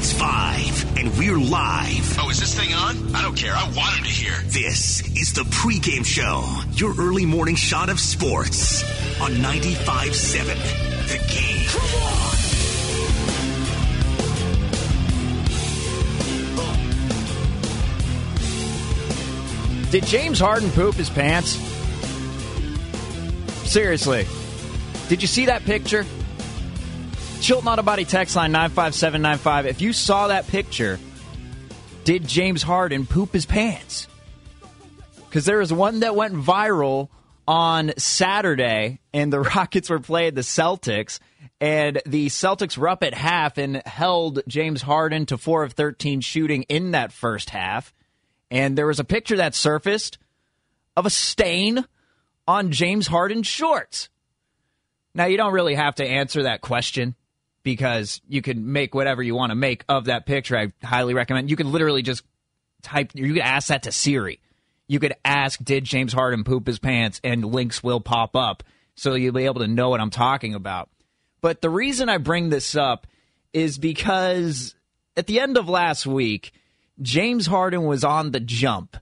It's 5, and we're live. Oh, is this thing on? I don't care. I want him to hear. This is the pregame show, your early morning shot of sports on 95.7 The Game. Did James Harden poop his pants? Seriously. Did you see that picture? Chilton Auto Body text line 95795. If you saw that picture, did James Harden poop his pants? Because there was one that went viral on Saturday, and the Rockets were playing the Celtics, and the Celtics were up at half and held James Harden to 4 of 13 shooting in that first half. And there was a picture that surfaced of a stain on James Harden's shorts. Now, you don't really have to answer that question because you can make whatever you want to make of that picture. I highly recommend. You could literally just you could ask that to Siri. You could ask, did James Harden poop his pants? And links will pop up so you'll be able to know what I'm talking about. But the reason I bring this up is because at the end of last week, James Harden was on the jump.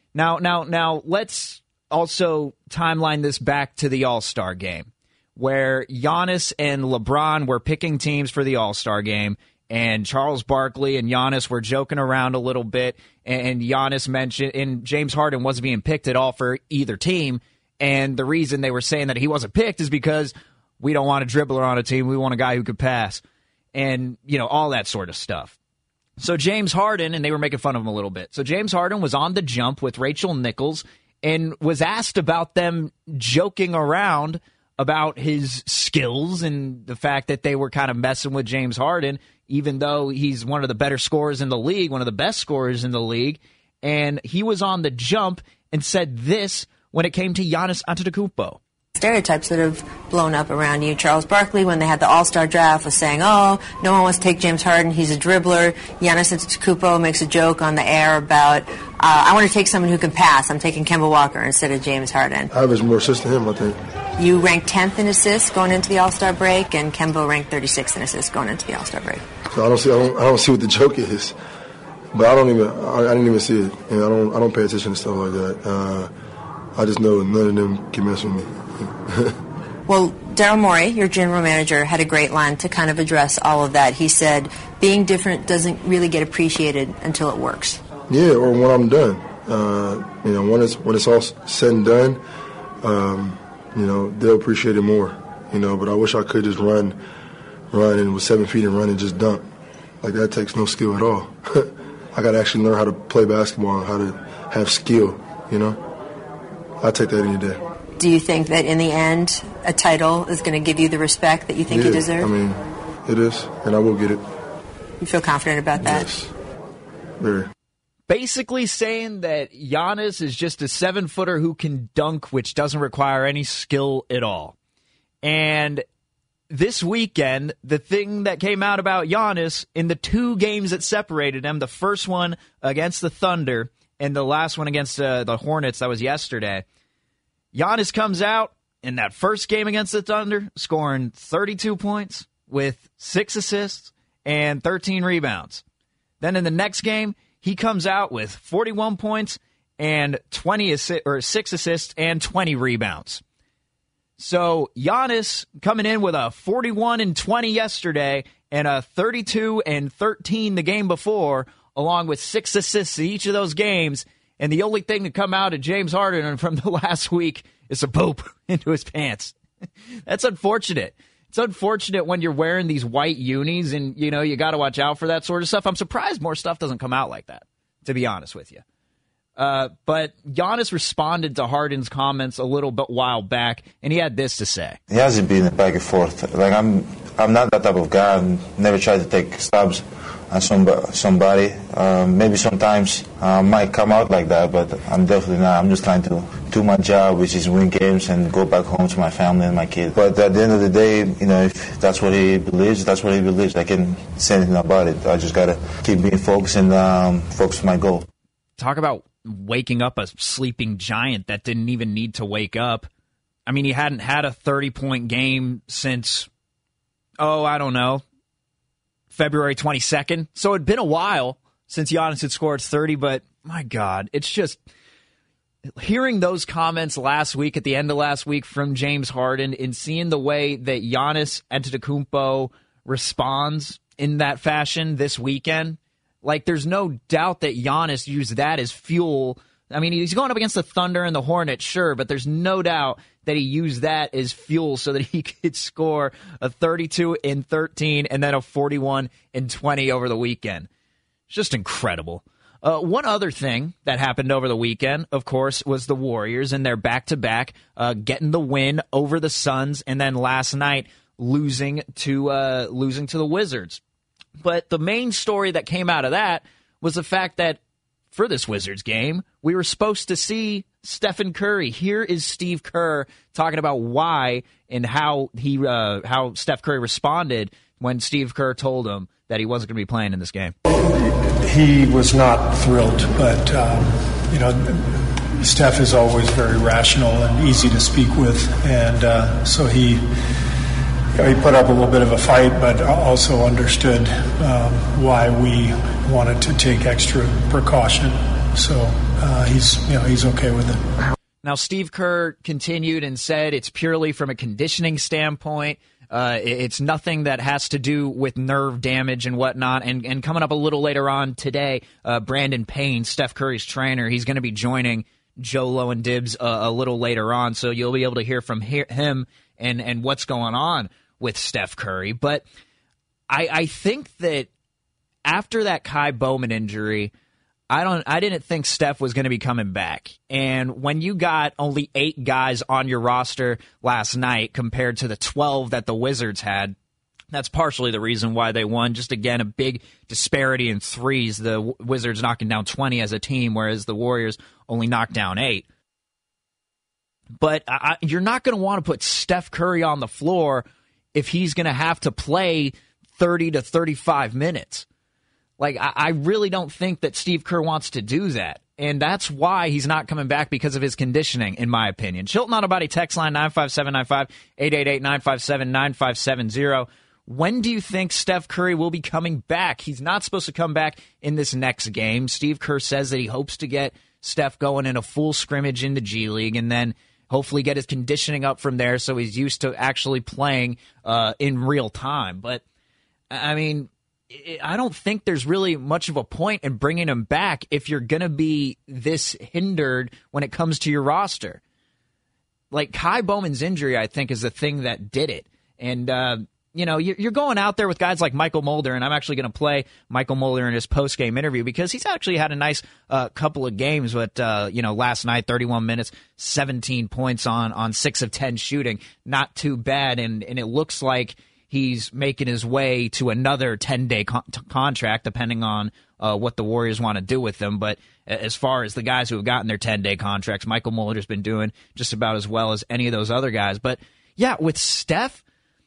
Now, let's also timeline this back to the All-Star game, where Giannis and LeBron were picking teams for the All-Star game, and Charles Barkley and Giannis were joking around a little bit, and Giannis mentioned, and James Harden wasn't being picked at all for either team, and the reason they were saying that he wasn't picked is because we don't want a dribbler on a team, we want a guy who could pass, and, all that sort of stuff. So James Harden, and they were making fun of him a little bit. So James Harden was on the jump with Rachel Nichols and was asked about them joking around about his skills and the fact that they were kind of messing with James Harden, even though he's one of the better scorers in the league, one of the best scorers in the league. And he was on the jump and said this when it came to Giannis Antetokounmpo. Stereotypes that have blown up around you. Charles Barkley, when they had the All-Star draft, was saying, oh, no one wants to take James Harden, he's a dribbler. Giannis Antetokounmpo makes a joke on the air about, I want to take someone who can pass. I'm taking Kemba Walker instead of James Harden. I average more assists than him, I think. You ranked 10th in assists going into the All-Star break, and Kemba ranked 36th in assists going into the All-Star break. So I don't see what the joke is, but I didn't even see it. I don't pay attention to stuff like that. I just know none of them can mess with me. Well, Daryl Morey, your general manager, had a great line to kind of address all of that. He said, being different doesn't really get appreciated until it works. Yeah, or when I'm done. When it's all said and done, they'll appreciate it more. But I wish I could just run and with 7 feet and run and just dunk. Like, that takes no skill at all. I got to actually learn how to play basketball and how to have skill, I take that any day. Do you think that in the end, a title is going to give you the respect that you think you deserve? It is, and I will get it. You feel confident about that? Yes, very. Basically saying that Giannis is just a 7-footer who can dunk, which doesn't require any skill at all. And this weekend, the thing that came out about Giannis in the 2 games that separated him, the first one against the Thunder and the last one against the Hornets, that was yesterday, Giannis comes out in that first game against the Thunder, scoring 32 points with 6 assists and 13 rebounds. Then in the next game, he comes out with 41 points and 6 assists and 20 rebounds. So Giannis coming in with a 41 and 20 yesterday and a 32 and 13 the game before, along with 6 assists in each of those games. And the only thing to come out of James Harden from the last week is a poop into his pants. That's unfortunate. It's unfortunate when you're wearing these white unis and, you got to watch out for that sort of stuff. I'm surprised more stuff doesn't come out like that, to be honest with you. But Giannis responded to Harden's comments a little bit while back, and he had this to say. He hasn't been back and forth. Like, I'm not that type of guy. I've never tried to take stabs at somebody. Maybe sometimes might come out like that, but I'm definitely not. I'm just trying to do my job, which is win games and go back home to my family and my kids. But at the end of the day, if that's what he believes, that's what he believes. I can't say anything about it. I just got to keep being focused and focus on my goal. Talk about waking up a sleeping giant that didn't even need to wake up. I mean, he hadn't had a 30-point game since, I don't know, February 22nd. So it'd been a while since Giannis had scored 30, but my God, it's just hearing those comments last week, at the end of last week, from James Harden, and seeing the way that Giannis Antetokounmpo responds in that fashion this weekend. Like, there's no doubt that Giannis used that as fuel. I mean, he's going up against the Thunder and the Hornets, sure, but there's no doubt that he used that as fuel so that he could score a 32 and 13 and then a 41 and 20 over the weekend. It's just incredible. One other thing that happened over the weekend, of course, was the Warriors and their back-to-back getting the win over the Suns, and then last night losing to the Wizards. But the main story that came out of that was the fact that for this Wizards game, we were supposed to see Stephen Curry. Here is Steve Kerr talking about why and how Steph Curry responded when Steve Kerr told him that he wasn't going to be playing in this game. He was not thrilled, but Steph is always very rational and easy to speak with, and so he put up a little bit of a fight, but also understood why we wanted to take extra precaution. So he's okay with it. Now, Steve Kerr continued and said it's purely from a conditioning standpoint. It's nothing that has to do with nerve damage and whatnot. And coming up a little later on today, Brandon Payne, Steph Curry's trainer, he's going to be joining Joe and Dibs a little later on. So you'll be able to hear from him and what's going on with Steph Curry. But I think that after that Kai Bowman injury, I didn't think Steph was going to be coming back. And when you got only 8 guys on your roster last night compared to the 12 that the Wizards had, that's partially the reason why they won. Just, again, a big disparity in threes. The Wizards knocking down 20 as a team, whereas the Warriors only knocked down 8. But you're not going to want to put Steph Curry on the floor if he's going to have to play 30 to 35 minutes. Like, I really don't think that Steve Kerr wants to do that. And that's why he's not coming back, because of his conditioning, in my opinion. Chilton Auto Body text line 95795, 888-957-9570. When do you think Steph Curry will be coming back? He's not supposed to come back in this next game. Steve Kerr says that he hopes to get Steph going in a full scrimmage in the G League and then hopefully get his conditioning up from there so he's used to actually playing in real time. But, I mean, I don't think there's really much of a point in bringing him back if you're going to be this hindered when it comes to your roster. Like, Kai Bowman's injury, I think, is the thing that did it. And, you're going out there with guys like Michael Mulder, and I'm actually going to play Michael Mulder in his post-game interview because he's actually had a nice couple of games. But, last night, 31 minutes, 17 points on 6 of 10 shooting. Not too bad, and it looks like he's making his way to another 10-day contract, depending on what the Warriors want to do with him. But as far as the guys who have gotten their 10-day contracts, Michael Mulder's been doing just about as well as any of those other guys. But, yeah, with Steph,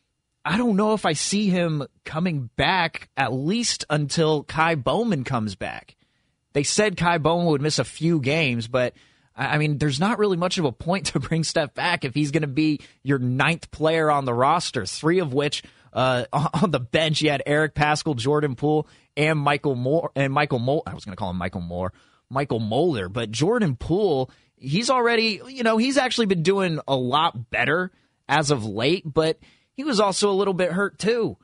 I don't know if I see him coming back at least until Kai Bowman comes back. They said Kai Bowman would miss a few games, but I mean, there's not really much of a point to bring Steph back if he's going to be your 9th player on the roster, 3 of which on the bench you had Eric Paschall, Jordan Poole, and Michael Mulder. I was going to call him Michael Mulder, but Jordan Poole, he's already, he's actually been doing a lot better as of late, but he was also a little bit hurt too.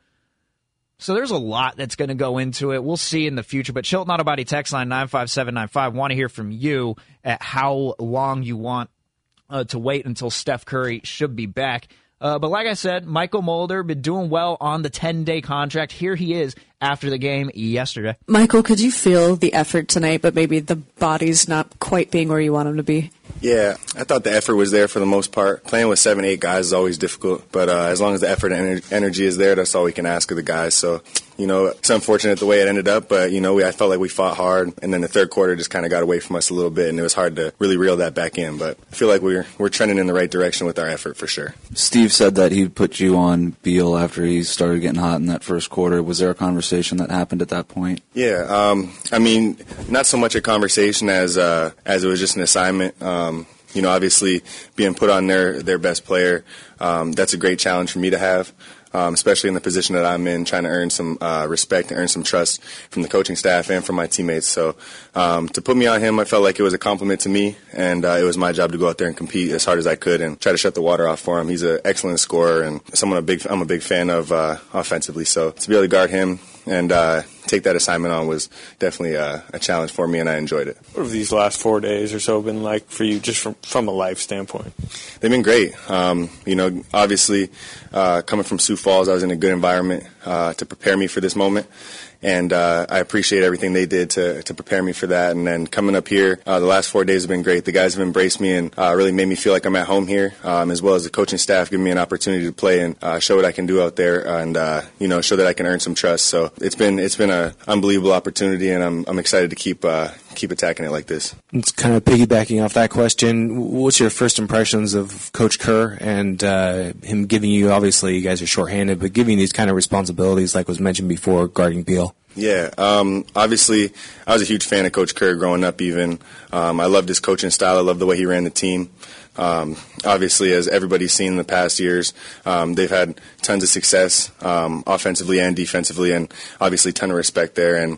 So there's a lot that's going to go into it. We'll see in the future. But Chilton Auto Body text line 95795. Want to hear from you at how long you want to wait until Steph Curry should be back. But like I said, Michael Mulder been doing well on the 10-day contract. Here he is after the game yesterday. Michael, could you feel the effort tonight, but maybe the body's not quite being where you want him to be? Yeah, I thought the effort was there for the most part. Playing with 7-8 guys is always difficult, but as long as the effort and energy is there, that's all we can ask of the guys. So, it's unfortunate the way it ended up, but, I felt like we fought hard, and then the third quarter just kind of got away from us a little bit, and it was hard to really reel that back in. But I feel like we're trending in the right direction with our effort for sure. Steve said that he put you on Beal after he started getting hot in that first quarter. Was there a conversation that happened at that point? Yeah, not so much a conversation as it was just an assignment. obviously being put on their best player, that's a great challenge for me to have. Especially in the position that I'm in, trying to earn some respect and earn some trust from the coaching staff and from my teammates. So to put me on him, I felt like it was a compliment to me, and it was my job to go out there and compete as hard as I could and try to shut the water off for him. He's an excellent scorer and someone I'm a big fan of offensively. So to be able to guard him and take that assignment on was definitely a challenge for me, and I enjoyed it. What have these last 4 days or so been like for you, just from a life standpoint? They've been great. Obviously, coming from Sioux Falls, I was in a good environment to prepare me for this moment. And I appreciate everything they did to prepare me for that. And then coming up here, the last 4 days have been great. The guys have embraced me and really made me feel like I'm at home here, as well as the coaching staff giving me an opportunity to play and show what I can do out there and, show that I can earn some trust. So it's been an unbelievable opportunity, and I'm excited to keep attacking it like this. It's kind of piggybacking off that question. What's your first impressions of Coach Kerr and him giving you, obviously you guys are shorthanded, but giving these kind of responsibilities like was mentioned before, guarding Beal? Yeah, obviously I was a huge fan of Coach Kerr growing up even. I loved his coaching style. I loved the way he ran the team. Obviously, as everybody's seen in the past years, they've had tons of success offensively and defensively, and obviously a ton of respect there. And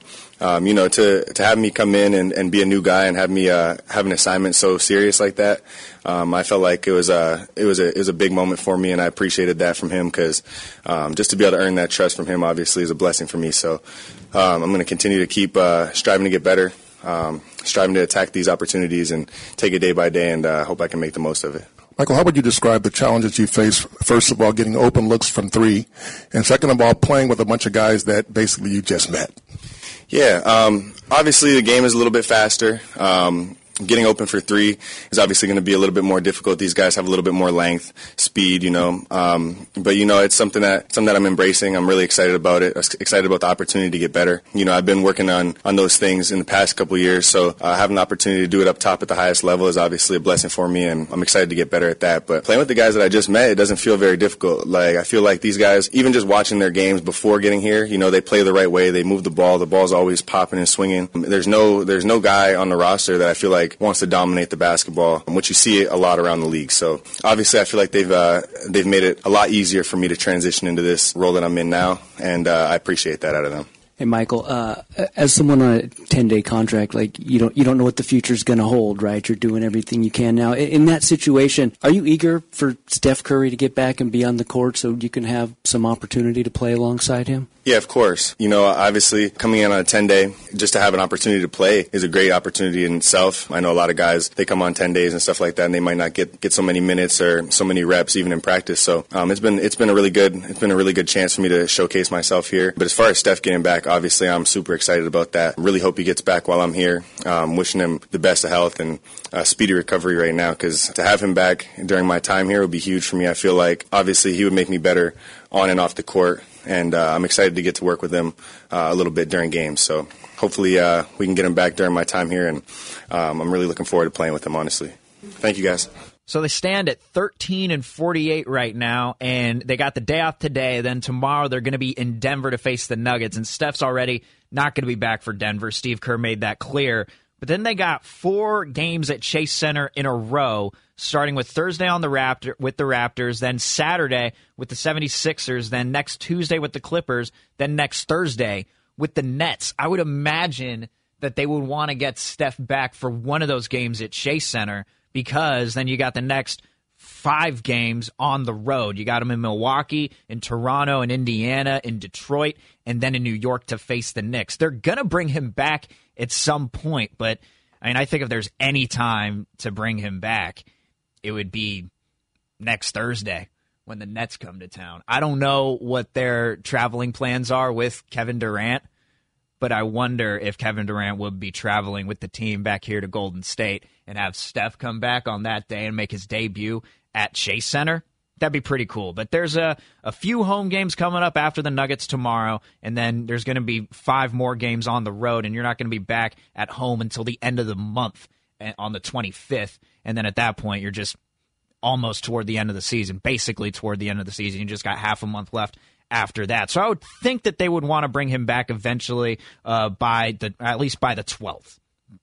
to have me come in and be a new guy and have me have an assignment so serious like that, I felt like it was a big moment for me, and I appreciated that from him because just to be able to earn that trust from him obviously is a blessing for me. So I'm going to continue to keep striving to get better. Striving to attack these opportunities and take it day by day, and hope I can make the most of it. Michael, how would you describe the challenges you face, first of all, getting open looks from three, and second of all, playing with a bunch of guys that basically you just met? Yeah, obviously the game is a little bit faster. Getting open for three is obviously going to be a little bit more difficult. These guys have a little bit more length, speed, but it's something that I'm embracing. I'm really excited about it. Excited about the opportunity to get better. I've been working on those things in the past couple of years, so having the opportunity to do it up top at the highest level is obviously a blessing for me, and I'm excited to get better at that. But playing with the guys that I just met, it doesn't feel very difficult. Like I feel like these guys, even just watching their games before getting here, they play the right way. They move the ball. The ball's always popping and swinging. There's no guy on the roster that I feel like wants to dominate the basketball, which you see a lot around the league. So obviously I feel like they've made it a lot easier for me to transition into this role that I'm in now, and I appreciate that out of them. Hey, Michael, as someone on a 10-day contract, like you don't know what the future's going to hold, right? You're doing everything you can now. In that situation, are you eager for Steph Curry to get back and be on the court so you can have some opportunity to play alongside him? Yeah, of course. Obviously coming in on a 10-day, just to have an opportunity to play is a great opportunity in itself. I know a lot of guys, they come on 10 days and stuff like that, and they might not get so many minutes or so many reps even in practice. So it's been a really good chance for me to showcase myself here. But as far as Steph getting back, obviously I'm super excited about that. Really hope he gets back while I'm here. Wishing him the best of health and speedy recovery right now, because to have him back during my time here would be huge for me. I feel like obviously he would make me better on and off the court, and I'm excited to get to work with him a little bit during games. So hopefully we can get him back during my time here, and I'm really looking forward to playing with him, honestly. Thank you, guys. So they stand at 13-48 right now, and they got the day off today. Then tomorrow they're going to be in Denver to face the Nuggets, and Steph's already not going to be back for Denver. Steve Kerr made that clear. But then they got 4 games at Chase Center in a row, starting with Thursday on with the Raptors, then Saturday with the 76ers, then next Tuesday with the Clippers, then next Thursday with the Nets. I would imagine that they would want to get Steph back for one of those games at Chase Center, because then you got the next 5 games on the road. You got them in Milwaukee, in Toronto, in Indiana, in Detroit, and then in New York to face the Knicks. They're going to bring him back at some point, but I think if there's any time to bring him back, it would be next Thursday when the Nets come to town. I don't know what their traveling plans are with Kevin Durant, but I wonder if Kevin Durant would be traveling with the team back here to Golden State and have Steph come back on that day and make his debut at Chase Center. That'd be pretty cool. But there's a few home games coming up after the Nuggets tomorrow, and then there's going to be 5 more games on the road, and you're not going to be back at home until the end of the month on the 25th. And then at that point, you're just almost toward the end of the season, basically toward the end of the season. You just got half a month left after that. So I would think that they would want to bring him back eventually at least by the 12th.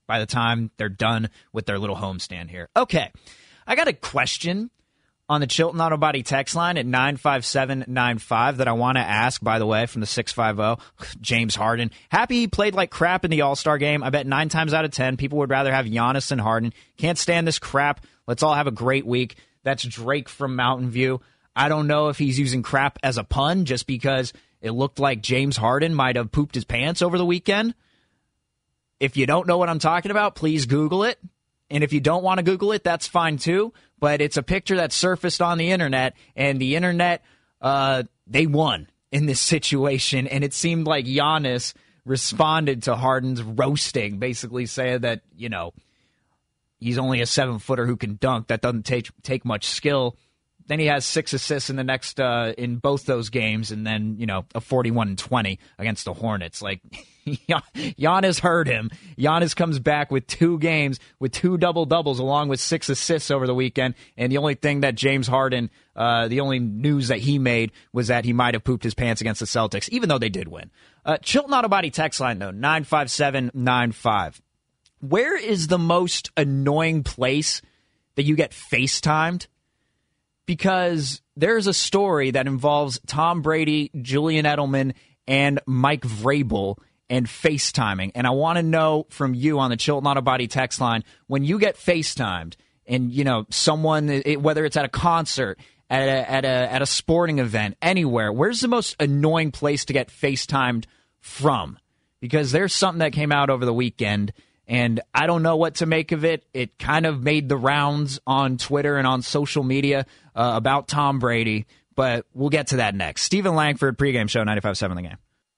by the time they're done with their little homestand here. Okay, I got a question on the Chilton Auto Body text line at 95795 that I want to ask, by the way, from the 650. James Harden. Happy he played like crap in the All-Star game. I bet 9 times out of 10 people would rather have Giannis than Harden. Can't stand this crap. Let's all have a great week. That's Drake from Mountain View. I don't know if he's using crap as a pun just because it looked like James Harden might have pooped his pants over the weekend. If you don't know what I'm talking about, please Google it. And if you don't want to Google it, that's fine too. But it's a picture that surfaced on the internet, and the internet, they won in this situation. And it seemed like Giannis responded to Harden's roasting, basically saying that, you know, he's only a 7-footer who can dunk. That doesn't take much skill. Then he has 6 assists in the next in both those games, and then, you know, a 41-20 against the Hornets. Like, Giannis hurt him. Giannis comes back with 2 games with 2 double-doubles along with 6 assists over the weekend, and the only thing that James Harden, the only news that he made was that he might have pooped his pants against the Celtics, even though they did win. Chilton Auto Body text line, though, 95795. Where is the most annoying place that you get FaceTimed? Because there's a story that involves Tom Brady, Julian Edelman, and Mike Vrabel and FaceTiming. And I want to know from you on the Chilton Auto Body text line, when you get FaceTimed and, you know, someone, whether it's at a concert, at a sporting event, anywhere, where's the most annoying place to get FaceTimed from? Because there's something that came out over the weekend, and I don't know what to make of it. It kind of made the rounds on Twitter and on social media about Tom Brady, but we'll get to that next. Stephen Langford, pregame show, 95.7 The Game.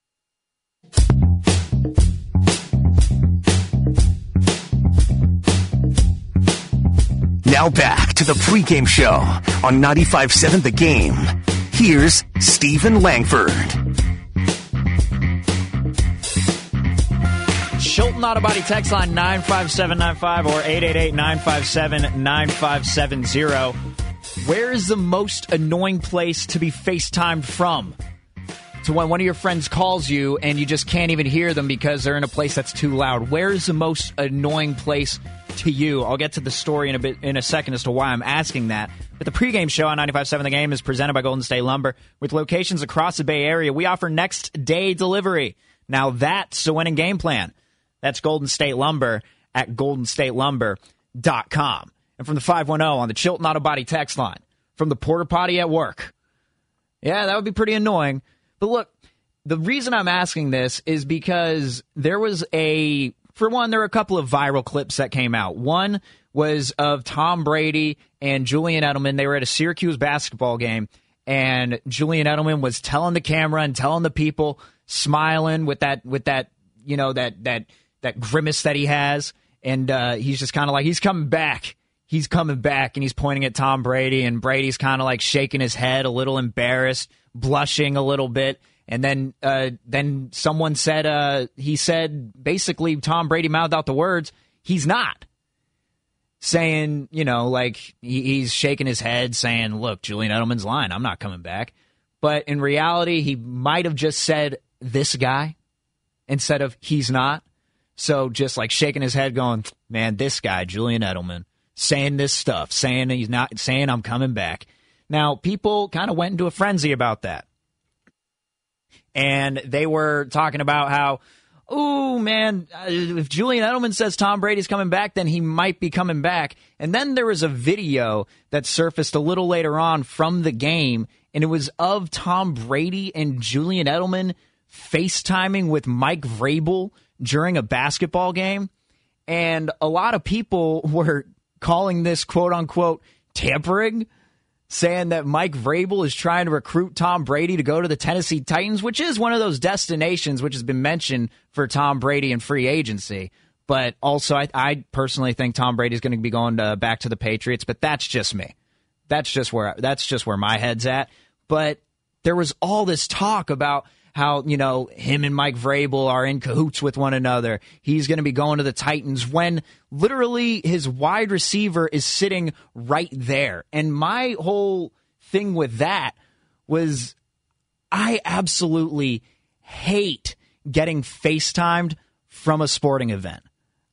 Now back to the pregame show on 95.7 The Game. Here's Stephen Langford. Chilton Auto Body text line 95795 or 888-957-9570. Where is the most annoying place to be FaceTimed from? So when one of your friends calls you and you just can't even hear them because they're in a place that's too loud. Where is the most annoying place to you? I'll get to the story in a second as to why I'm asking that. But the pregame show on 95.7 The Game is presented by Golden State Lumber. With locations across the Bay Area, we offer next day delivery. Now that's a winning game plan. That's Golden State Lumber at goldenstatelumber.com. And from the 510 on the Chilton Auto Body text line, from the porta potty at work. Yeah, that would be pretty annoying. But look, the reason I'm asking this is because there were a couple of viral clips that came out. One was of Tom Brady and Julian Edelman. They were at a Syracuse basketball game, and Julian Edelman was telling the camera and telling the people, smiling with that you know, that grimace that he has, and he's just kind of like, he's coming back. He's coming back, and he's pointing at Tom Brady, and Brady's kind of like shaking his head, a little embarrassed, blushing a little bit. And then someone said, he said, basically, Tom Brady mouthed out the words, he's not. Saying, you know, like, he's shaking his head, saying, look, Julian Edelman's lying, I'm not coming back. But in reality, he might have just said, this guy, instead of he's not. So just like shaking his head going, man, this guy, Julian Edelman, saying this stuff, saying he's not, saying I'm coming back. Now, people kind of went into a frenzy about that. And they were talking about how, oh, man, if Julian Edelman says Tom Brady's coming back, then he might be coming back. And then there was a video that surfaced a little later on from the game, and it was of Tom Brady and Julian Edelman FaceTiming with Mike Vrabel during a basketball game. And a lot of people were calling this, quote-unquote, tampering, saying that Mike Vrabel is trying to recruit Tom Brady to go to the Tennessee Titans, which is one of those destinations which has been mentioned for Tom Brady in free agency. But also, I personally think Tom Brady's going to be going back to the Patriots, but that's just me. That's just where my head's at. But there was all this talk about how, you know, him and Mike Vrabel are in cahoots with one another. He's going to be going to the Titans when literally his wide receiver is sitting right there. And my whole thing with that was I absolutely hate getting FaceTimed from a sporting event.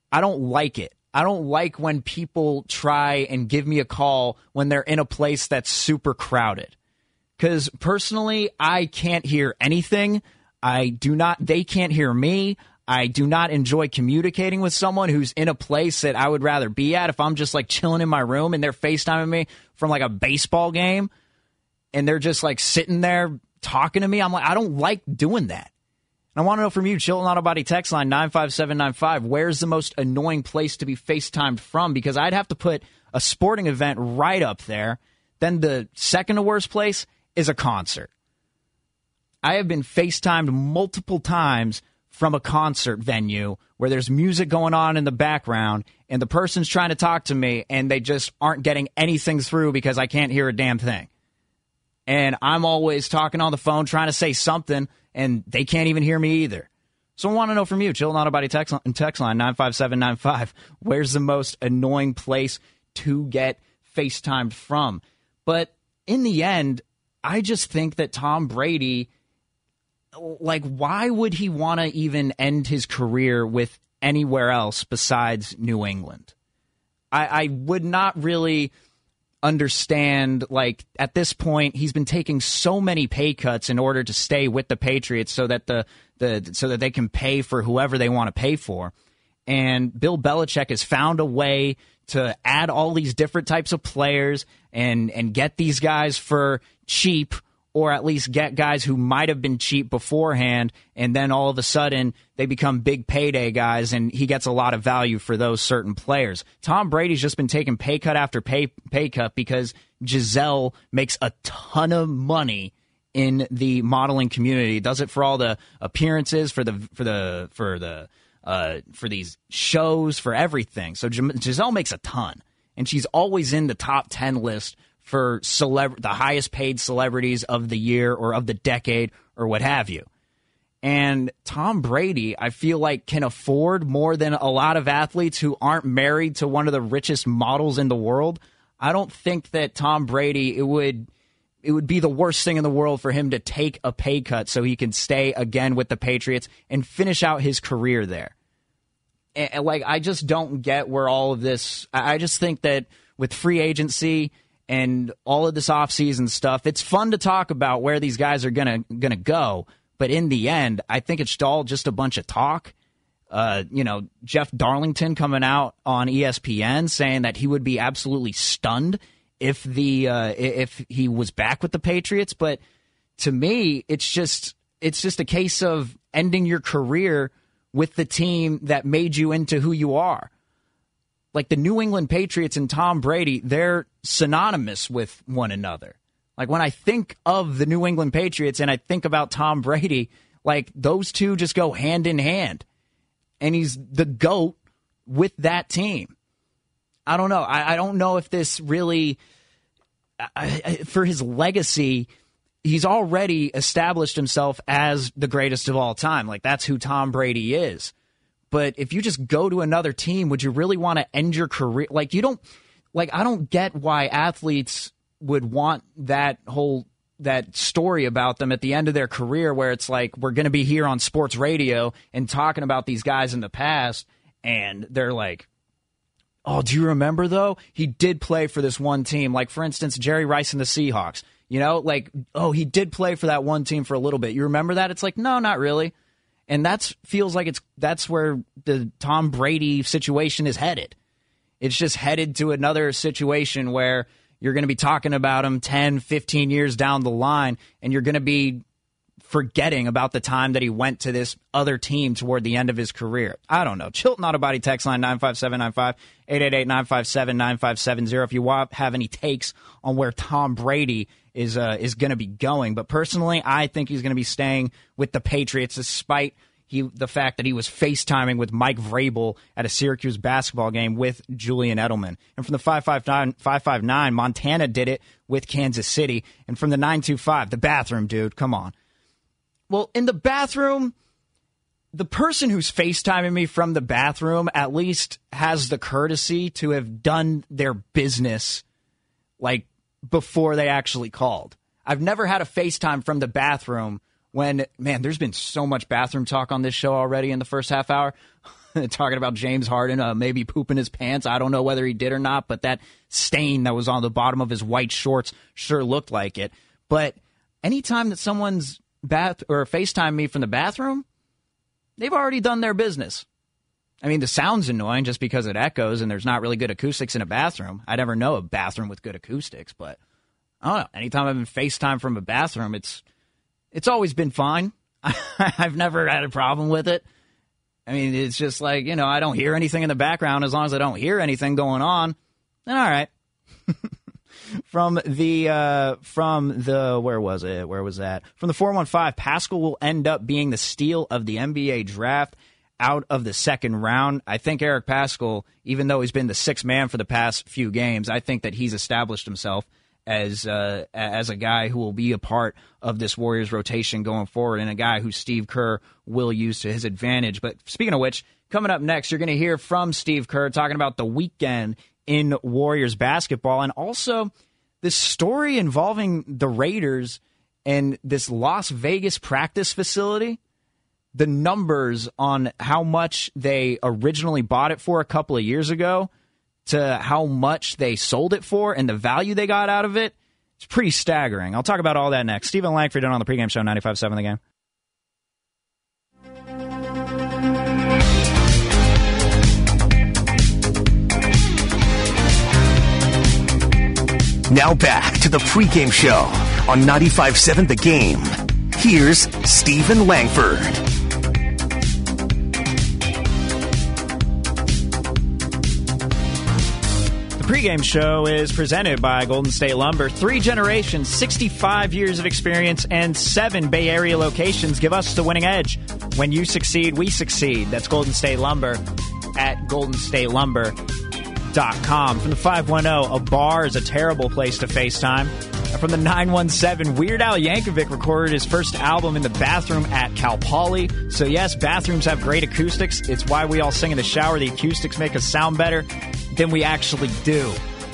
I don't like it. I don't like when people try and give me a call when they're in a place that's super crowded. Because personally, I can't hear anything. They can't hear me. I do not enjoy communicating with someone who's in a place that I would rather be at. If I'm just like chilling in my room and they're FaceTiming me from like a baseball game and they're just like sitting there talking to me, I'm like, I don't like doing that. I want to know from you, Chilton Auto Body text line 95795, where's the most annoying place to be FaceTimed from? Because I'd have to put a sporting event right up there. Then the second to worst place is a concert. I have been FaceTimed multiple times from a concert venue where there's music going on in the background and the person's trying to talk to me and they just aren't getting anything through because I can't hear a damn thing. And I'm always talking on the phone trying to say something, and they can't even hear me either. So I want to know from you, Chilton Auto Body text line 95795, where's the most annoying place to get FaceTimed from? But in the end, I just think that Tom Brady, like, why would he want to even end his career with anywhere else besides New England? I would not really understand, like, at this point he's been taking so many pay cuts in order to stay with the Patriots so that so that they can pay for whoever they want to pay for. And Bill Belichick has found a way to add all these different types of players and get these guys for cheap, or at least get guys who might have been cheap beforehand, and then all of a sudden they become big payday guys, and he gets a lot of value for those certain players. Tom Brady's just been taking pay cut after pay cut because Giselle makes a ton of money in the modeling community. Does it for all the appearances, for these shows, for everything. So Giselle makes a ton, and she's always in the top 10 list for the highest paid celebrities of the year or of the decade or what have you. And Tom Brady, I feel like, can afford more than a lot of athletes who aren't married to one of the richest models in the world. I don't think that Tom Brady, it would be the worst thing in the world for him to take a pay cut so he can stay again with the Patriots and finish out his career there. And, like, I just don't get where all of this, I just think that with free agency and all of this offseason stuff, it's fun to talk about where these guys are gonna go, but in the end, I think it's all just a bunch of talk. Jeff Darlington coming out on ESPN saying that he would be absolutely stunned if he was back with the Patriots. But to me, it's just a case of ending your career with the team that made you into who you are. Like the New England Patriots and Tom Brady, they're synonymous with one another. Like when I think of the New England Patriots and I think about Tom Brady, like those two just go hand in hand. And he's the GOAT with that team. I don't know. I don't know if this really, for his legacy, he's already established himself as the greatest of all time. Like that's who Tom Brady is. But if you just go to another team, would you really want to end your career? Like I don't get why athletes would want that story about them at the end of their career where it's like, we're going to be here on sports radio and talking about these guys in the past. And they're like, oh, do you remember though? He did play for this one team. Like for instance, Jerry Rice and the Seahawks, he did play for that one team for a little bit. You remember that? It's like, no, not really. And that feels like that's where the Tom Brady situation is headed. It's just headed to another situation where you're going to be talking about him 10, 15 years down the line, and you're going to be forgetting about the time that he went to this other team toward the end of his career. I don't know. Chilton Auto Body text line 95795, 888-957-9570 if you have any takes on where Tom Brady is going to be going. But personally, I think he's going to be staying with the Patriots despite the fact that he was FaceTiming with Mike Vrabel at a Syracuse basketball game with Julian Edelman. And from the 559, Montana did it with Kansas City. And from the 925, the bathroom, dude, come on. Well, in the bathroom, the person who's FaceTiming me from the bathroom at least has the courtesy to have done their business, like, before they actually called. I've never had a FaceTime from the bathroom when, man, there's been so much bathroom talk on this show already in the first half hour. talking about James Harden maybe pooping his pants. I don't know whether he did or not, but that stain that was on the bottom of his white shorts sure looked like it. But anytime that someone's FaceTime me from the bathroom, they've already done their business. I mean, the sound's annoying just because it echoes and there's not really good acoustics in a bathroom. I never know a bathroom with good acoustics, but I don't know. Anytime I've been FaceTime from a bathroom, it's always been fine. I've never had a problem with it. I mean, it's just like, I don't hear anything in the background. As long as I don't hear anything going on, then all right. From the where was it? Where was that? From the 415, Pascal will end up being the steal of the NBA draft out of the second round. I think Eric Pascal, even though he's been the sixth man for the past few games, I think that he's established himself as a guy who will be a part of this Warriors rotation going forward, and a guy who Steve Kerr will use to his advantage. But speaking of which, coming up next, you're going to hear from Steve Kerr talking about the weekend in Warriors basketball, and also this story involving the Raiders and this Las Vegas practice facility. The numbers on how much they originally bought it for a couple of years ago to how much they sold it for and the value they got out of it, it's pretty staggering. I'll talk about all that next. Stephen Langford on the pregame show, 95.7 The Game. Now back to the pregame show on 95.7 The Game. Here's Stephen Langford. Pregame show is presented by Golden State Lumber. 3 generations, 65 years of experience, and 7 Bay Area locations give us the winning edge. When you succeed, we succeed. That's Golden State Lumber at goldenstatelumber.com. From the 510, a bar is a terrible place to FaceTime. And from the 917, Weird Al Yankovic recorded his first album in the bathroom at Cal Poly. So yes, bathrooms have great acoustics. It's why we all sing in the shower. The acoustics make us sound better than we actually do.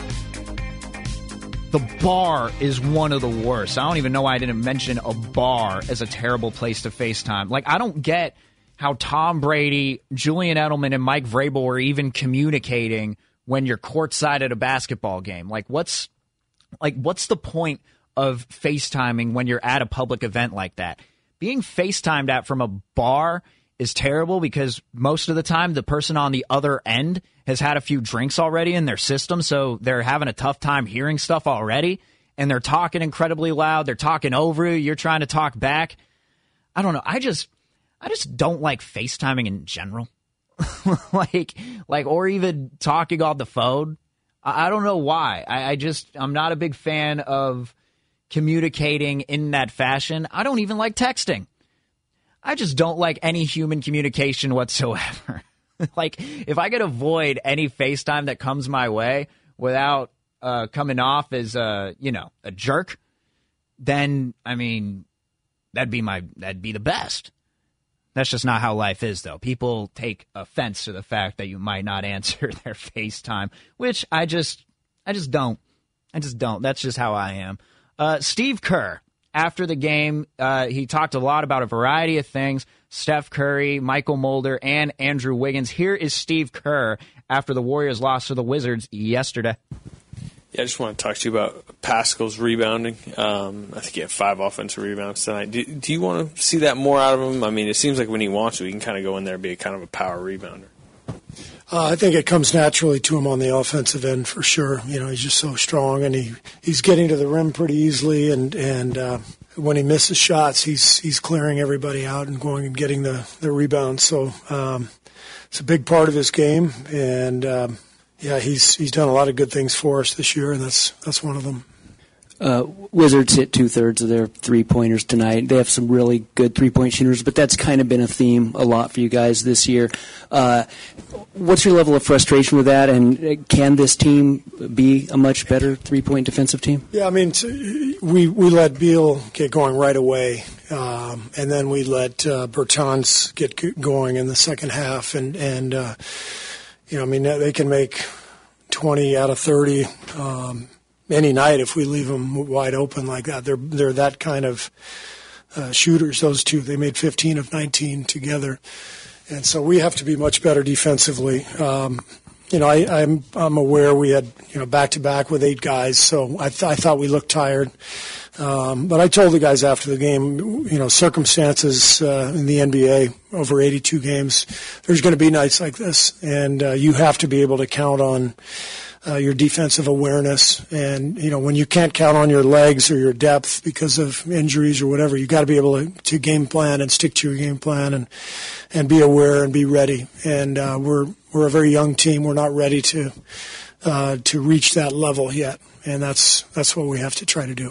The bar is one of the worst. I don't even know why I didn't mention a bar as a terrible place to FaceTime. Like, I don't get how Tom Brady, Julian Edelman, and Mike Vrabel were even communicating when you're courtside at a basketball game. What's the point of FaceTiming when you're at a public event like that? Being FaceTimed at from a bar is terrible because most of the time the person on the other end has had a few drinks already in their system, so they're having a tough time hearing stuff already, and they're talking incredibly loud. They're talking over you. You're trying to talk back. I don't know. I just don't like FaceTiming in general. or even talking on the phone. I don't know why. I'm not a big fan of communicating in that fashion. I don't even like texting. I just don't like any human communication whatsoever. If I could avoid any FaceTime that comes my way without coming off as a jerk, then that'd be the best. That's just not how life is, though. People take offense to the fact that you might not answer their FaceTime, which I just don't. That's just how I am. Steve Kerr, after the game, he talked a lot about a variety of things. Steph Curry, Michael Mulder, and Andrew Wiggins. Here is Steve Kerr after the Warriors lost to the Wizards yesterday. Yeah, I just want to talk to you about Pascal's rebounding. I think he had 5 offensive rebounds tonight. Do you want to see that more out of him? It seems like when he wants to, he can kind of go in there and be kind of a power rebounder. I think it comes naturally to him on the offensive end for sure. He's just so strong, and he's getting to the rim pretty easily, and when he misses shots, he's clearing everybody out and going and getting the rebounds. So it's a big part of his game, and he's done a lot of good things for us this year, and that's one of them. Wizards hit 2/3 of their three-pointers tonight. They have some really good three-point shooters, but that's kind of been a theme a lot for you guys this year. What's your level of frustration with that, and can this team be a much better three-point defensive team? Yeah, we let Beal get going right away, and then we let Bertans get going in the second half, and they can make 20 out of 30 any night if we leave them wide open like that. They're that kind of shooters, those two. They made 15 of 19 together. And so we have to be much better defensively. I'm aware we had back-to-back with 8 guys, so I thought we looked tired. But I told the guys after the game, circumstances in the NBA over 82 games, there's going to be nights like this, and you have to be able to count on your defensive awareness. And when you can't count on your legs or your depth because of injuries or whatever, you got to be able to game plan and stick to your game plan and be aware and be ready. And we're a very young team. We're not ready to reach that level yet, and that's what we have to try to do.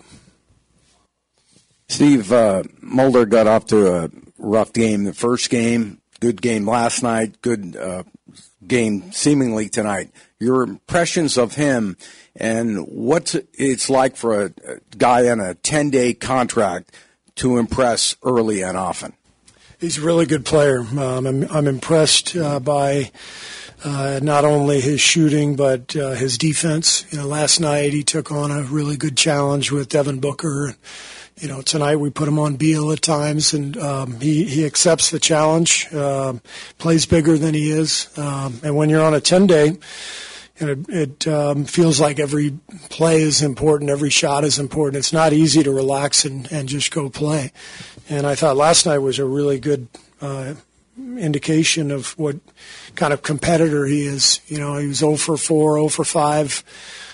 Steve, Mulder got off to a rough game the first game, good game last night, good game seemingly tonight. Your impressions of him and what it's like for a guy on a 10-day contract to impress early and often. He's a really good player. I'm impressed by not only his shooting but his defense. Last night he took on a really good challenge with Devin Booker. Tonight we put him on Beal at times, and he accepts the challenge, plays bigger than he is. And when you're on a 10-day, it feels like every play is important, every shot is important. It's not easy to relax and just go play. And I thought last night was a really good indication of what kind of competitor he is. He was 0 for 4, 0 for 5,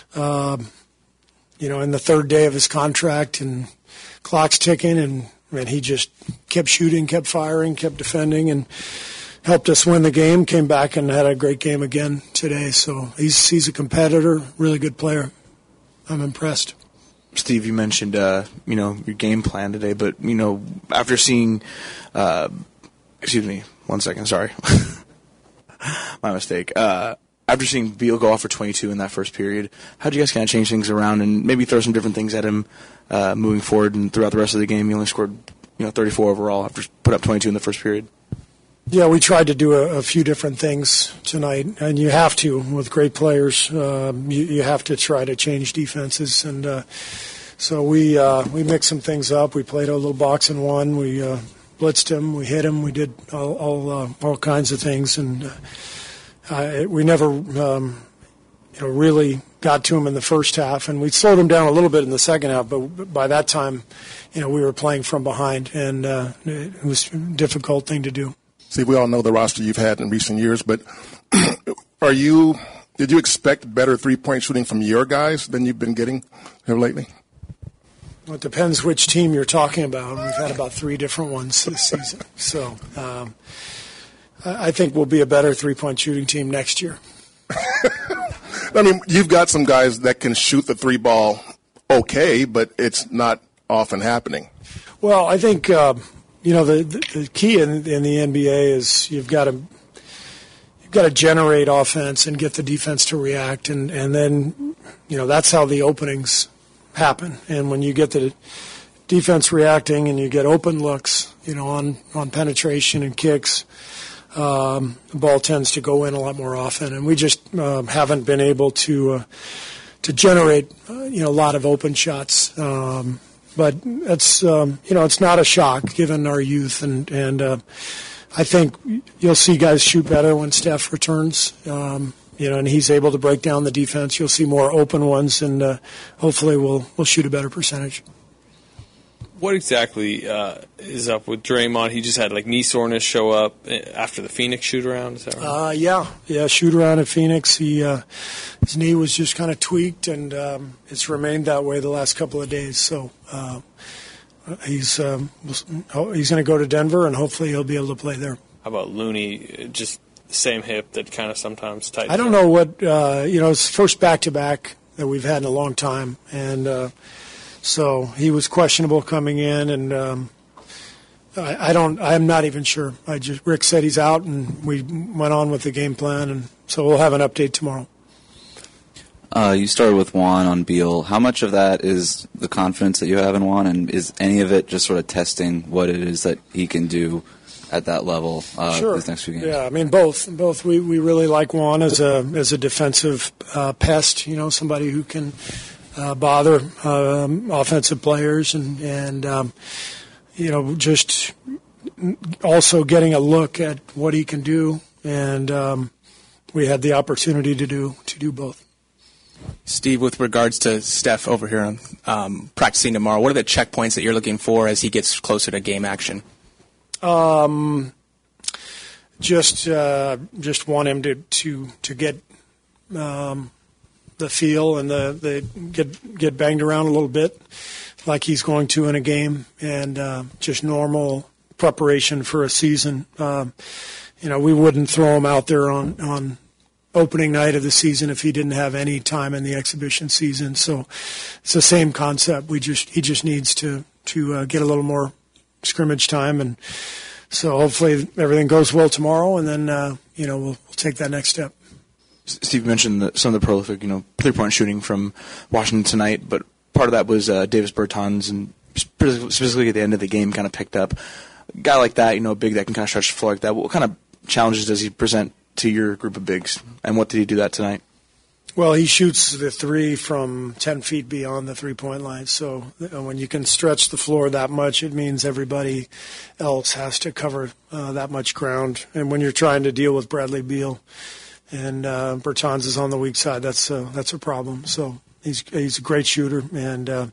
in the third day of his contract, and clock's ticking, and he just kept shooting, kept firing, kept defending, and helped us win the game, came back and had a great game again today. So he's a competitor, really good player. I'm impressed. Steve, you mentioned, your game plan today, but, after seeing, excuse me, 1 second, sorry. My mistake. After seeing Beal go off for 22 in that first period, how did you guys kind of change things around and maybe throw some different things at him moving forward and throughout the rest of the game? He only scored 34 overall after put up 22 in the first period. Yeah, we tried to do a few different things tonight, and you have to with great players. You have to try to change defenses, and so we mixed some things up. We played a little box and one. We blitzed him. We hit him. We did all kinds of things, and we never really got to him in the first half, and we slowed him down a little bit in the second half. But by that time, we were playing from behind, and it was a difficult thing to do. See, we all know the roster you've had in recent years, but did you expect better three-point shooting from your guys than you've been getting here lately? Well, it depends which team you're talking about. We've had about 3 different ones this season. So I think we'll be a better three-point shooting team next year. I mean, you've got some guys that can shoot the 3-ball okay, but it's not often happening. Well, I think the key in the NBA is you've got to generate offense and get the defense to react, and then that's how the openings happen. And when you get the defense reacting and you get open looks, on penetration and kicks, the ball tends to go in a lot more often. And we just haven't been able to generate a lot of open shots. But it's it's not a shock given our youth, and I think you'll see guys shoot better when Steph returns. And he's able to break down the defense. You'll see more open ones, and hopefully we'll shoot a better percentage. What exactly is up with Draymond? He just had knee soreness show up after the Phoenix shoot around. Is that right? Yeah, shoot around at Phoenix. His knee was just kind of tweaked, and it's remained that way the last couple of days. So he's going to go to Denver, and hopefully he'll be able to play there. How about Looney? Just the same hip that kind of sometimes tightens. I don't know what it's the first back-to-back that we've had in a long time, and so he was questionable coming in, and I'm not even sure. Rick said he's out, and we went on with the game plan, and so we'll have an update tomorrow. You started with Juan on Beal. How much of that is the confidence that you have in Juan, and is any of it just sort of testing what it is that he can do at that level Sure. these next few games? Yeah, I mean both. We really like Juan as a defensive pest. Somebody who can bother offensive players and just also getting a look at what he can do, and we had the opportunity to do both. Steve, with regards to Steph over here on practicing tomorrow, what are the checkpoints that you're looking for as he gets closer to game action? Just want him to get the feel and the get banged around a little bit, like he's going to in a game, and just normal preparation for a season. We wouldn't throw him out there on opening night of the season if he didn't have any time in the exhibition season. So it's the same concept. He just needs to get a little more scrimmage time, and so hopefully everything goes well tomorrow, and then we'll take that next step. Steve mentioned some of the prolific, 3-point shooting from Washington tonight, but part of that was Davis Bertans, and specifically at the end of the game, kind of picked up. A guy like that, a big that can kind of stretch the floor like that. What kind of challenges does he present to your group of bigs, and what did he do that tonight? Well, he shoots the three from 10 feet beyond the three-point line. So when you can stretch the floor that much, it means everybody else has to cover that much ground. And when you're trying to deal with Bradley Beal and Bertans is on the weak side, that's a problem. So he's a great shooter, and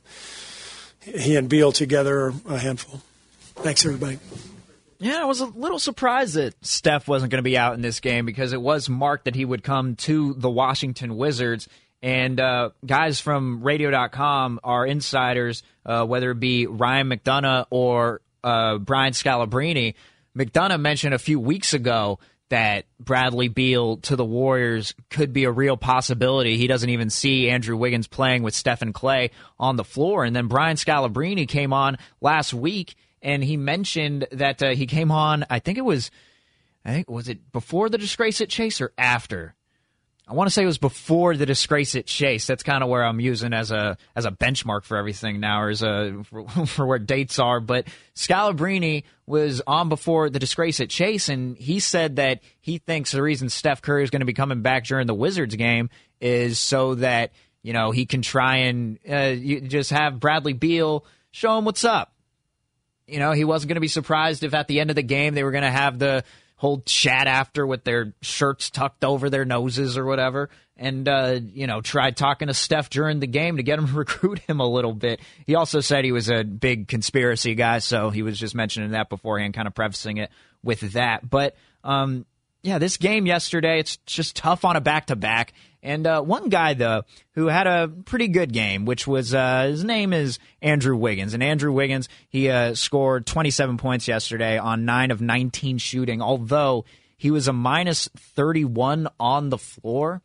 he and Beal together are a handful. Thanks, everybody. Yeah, I was a little surprised that Steph wasn't going to be out in this game because it was marked that he would come to the Washington Wizards. And guys from Radio.com, our insiders, whether it be Ryan McDonough or Brian Scalabrine, McDonough mentioned a few weeks ago that Bradley Beal to the Warriors could be a real possibility. He doesn't even see Andrew Wiggins playing with Steph and Clay on the floor. And then Brian Scalabrine came on last week, and he mentioned that he came on, was it before the disgrace at Chase or after? I want to say it was before the disgrace at Chase. That's kind of where I'm using as a benchmark for everything now, or for where dates are. But Scalabrine was on before the disgrace at Chase, and he said that he thinks the reason Steph Curry is going to be coming back during the Wizards game is so that he can try and just have Bradley Beal show him what's up. He wasn't going to be surprised if at the end of the game they were going to have the whole chat after with their shirts tucked over their noses or whatever, and tried talking to Steph during the game to get him to recruit him a little bit. He also said he was a big conspiracy guy, so he was just mentioning that beforehand, kind of prefacing it with that. But this game yesterday, it's just tough on a back-to-back. And one guy, though, who had a pretty good game, which was his name is Andrew Wiggins. And Andrew Wiggins, he scored 27 points yesterday on 9 of 19 shooting, although he was a minus 31 on the floor.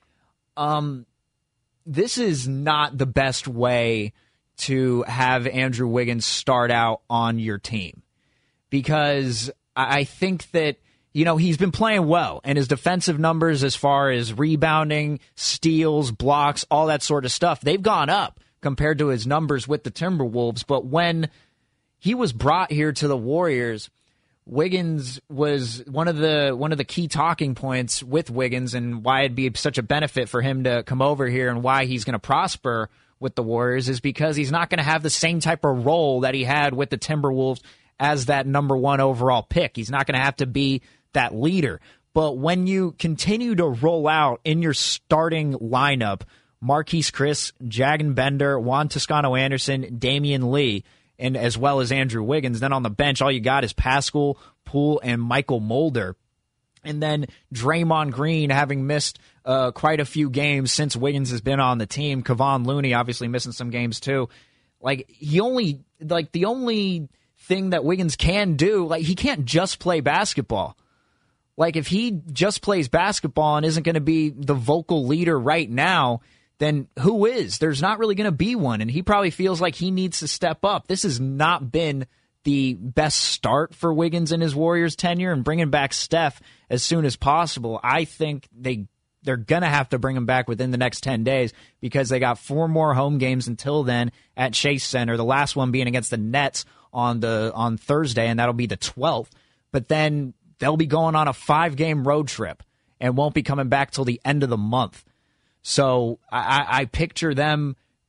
This is not the best way to have Andrew Wiggins start out on your team, because I think that he's been playing well, and his defensive numbers as far as rebounding, steals, blocks, all that sort of stuff, they've gone up compared to his numbers with the Timberwolves. But when he was brought here to the Warriors, Wiggins was one of the key talking points with Wiggins, and why it'd be such a benefit for him to come over here and why he's going to prosper with the Warriors is because he's not going to have the same type of role that he had with the Timberwolves as that number 1 overall pick. He's not going to have to be that leader. But when you continue to roll out in your starting lineup, Marquise Chris, Jagan Bender, Juan Toscano-Anderson, Damian Lee, and as well as Andrew Wiggins, then on the bench, all you got is Pascal, Poole, and Michael Mulder. And then Draymond Green having missed quite a few games since Wiggins has been on the team. Kevon Looney obviously missing some games too. The only thing that Wiggins can do, he can't just play basketball. If he just plays basketball and isn't going to be the vocal leader right now, then who is? There's not really going to be one, and he probably feels like he needs to step up. This has not been the best start for Wiggins in his Warriors tenure, and bringing back Steph as soon as possible, I think they're going to have to bring him back within the next 10 days because they got 4 more home games until then at Chase Center, the last one being against the Nets on Thursday, and that'll be the 12th. But then they'll be going on a 5-game road trip and won't be coming back till the end of the month. So I picture them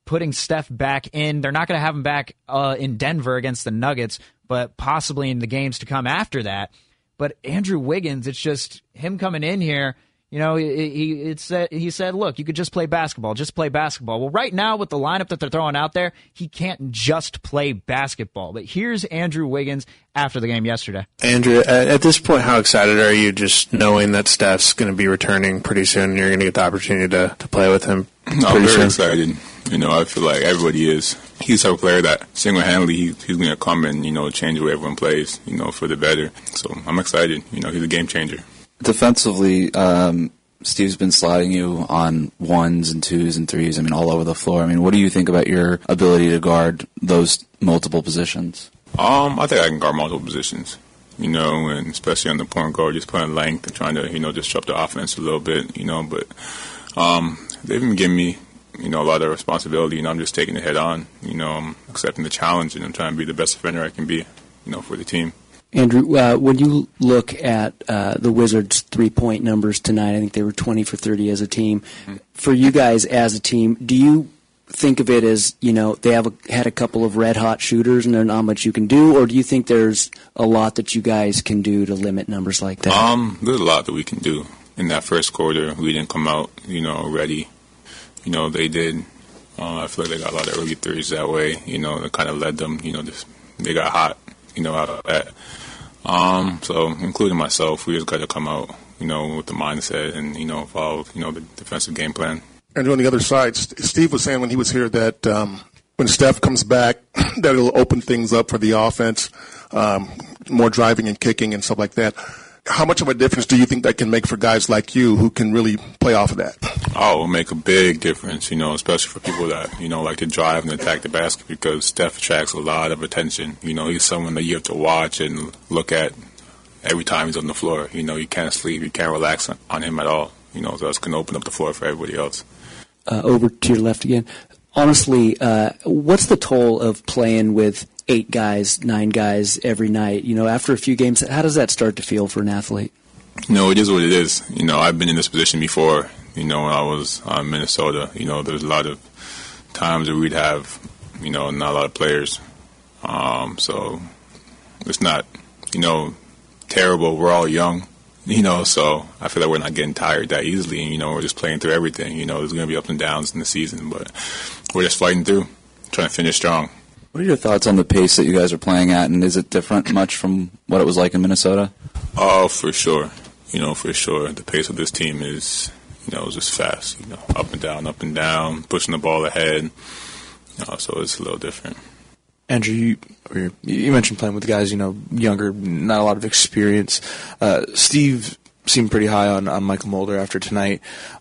putting Steph back in. They're not going to have him back in Denver against the Nuggets, but possibly in the games to come after that. But Andrew Wiggins, it's just him coming in here. You know, he said, look, you could just play basketball. Well, right now with the lineup that they're throwing out there, he can't just play basketball. But here's Andrew Wiggins after the game yesterday. Andrew, at this point, how excited are you just knowing that Steph's going to be returning pretty soon and you're going to get the opportunity to play with him pretty I'm very soon? excited. You know, I feel like everybody is. He's the type of player that single-handedly he's going to come and, you know, change the way everyone plays, you know, for the better. So I'm excited. You know, he's a game changer. Defensively, Steve's been sliding you on 1s and 2s and 3s, I mean, all over the floor. I mean, what do you think about your ability to guard those multiple positions? I think I can guard multiple positions, you know, and especially on the point guard, just playing length and trying to, you know, disrupt the offense a little bit, you know. But they've been giving me, you know, a lot of responsibility, and I'm just taking it head on. You know, I'm accepting the challenge, and I'm trying to be the best defender I can be, you know, for the team. Andrew, when you look at the Wizards' three-point numbers tonight, I think they were 20 for 30 as a team. Mm-hmm. For you guys as a team, do you think of it as, you know, they had a couple of red-hot shooters and there's not much you can do, or do you think there's a lot that you guys can do to limit numbers like that? There's a lot that we can do. In that first quarter, we didn't come out, you know, ready. You know, they did. I feel like they got a lot of early threes that way, you know, that kind of led them, you know, they got hot, you know, out of that. So, including myself, we just got to come out, you know, with the mindset and, you know, follow, you know, the defensive game plan. And on the other side, Steve was saying when he was here that when Steph comes back, that it'll open things up for the offense, more driving and kicking and stuff like that. How much of a difference do you think that can make for guys like you who can really play off of that? Oh, it will make a big difference, you know, especially for people that, you know, like to drive and attack the basket, because Steph attracts a lot of attention. You know, he's someone that you have to watch and look at every time he's on the floor. You know, you can't sleep, you can't relax on him at all. You know, so that's going to open up the floor for everybody else. Over to your left again. Honestly, what's the toll of playing with 8 guys, 9 guys every night? You know, after a few games, how does that start to feel for an athlete? No, it is what it is. You know, I've been in this position before. You know, when I was in Minnesota, you know, there's a lot of times that we'd have, you know, not a lot of players. So it's not, you know, terrible. We're all young, you know, so I feel like we're not getting tired that easily. And, you know, we're just playing through everything. You know, there's going to be ups and downs in the season, but we're just fighting through, trying to finish strong. What are your thoughts on the pace that you guys are playing at, and is it different much from what it was like in Minnesota? Oh, for sure. You know, for sure. The pace of this team is, you know, just fast. You know, up and down, pushing the ball ahead. You know, so it's a little different. Andrew, you mentioned playing with guys, you know, younger, not a lot of experience. Steve seemed pretty high on Michael Mulder after tonight,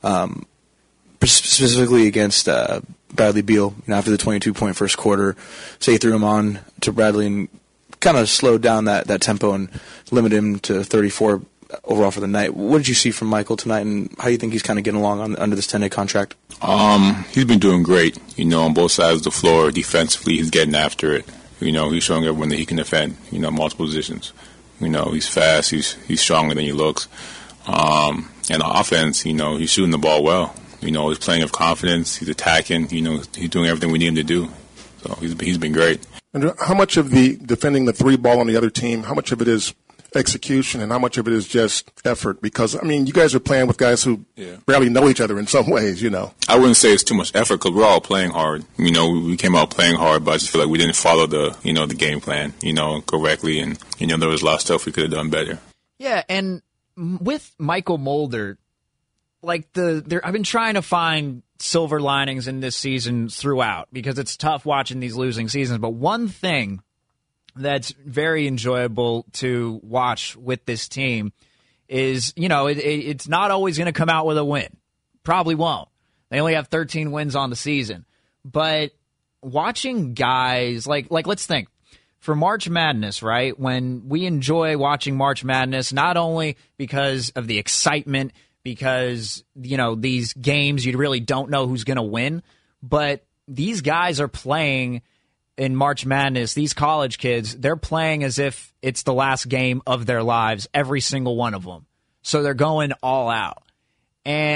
specifically against Bradley Beal. You know, after the 22-point first quarter, say he threw him on to Bradley and kind of slowed down that tempo and limited him to 34 overall for the night. What did you see from Michael tonight, and how do you think he's kind of getting along under this 10-day contract? He's been doing great, you know, on both sides of the floor. Defensively, he's getting after it. You know, he's showing everyone that he can defend, you know, multiple positions. You know, he's fast, he's stronger than he looks. And on offense, you know, he's shooting the ball well. You know, he's playing with confidence, he's attacking, you know, he's doing everything we need him to do. So he's been great. And how much of the defending the 3 ball on the other team, how much of it is execution and how much of it is just effort? Because, I mean, you guys are playing with guys who barely know each other in some ways, you know. I wouldn't say it's too much effort because we're all playing hard. You know, we came out playing hard, but I just feel like we didn't follow the game plan, you know, correctly. And, you know, there was a lot of stuff we could have done better. Yeah, and with Michael Mulder, like I've been trying to find silver linings in this season throughout because it's tough watching these losing seasons. But one thing that's very enjoyable to watch with this team is, you know, it's not always going to come out with a win. Probably won't. They only have 13 wins on the season. But watching guys, like let's think. For March Madness, right, when we enjoy watching March Madness, not only because of the excitement, because, you know, these games you really don't know who's going to win, but these guys are playing in March Madness, these college kids, they're playing as if it's the last game of their lives, every single one of them. So they're going all out. And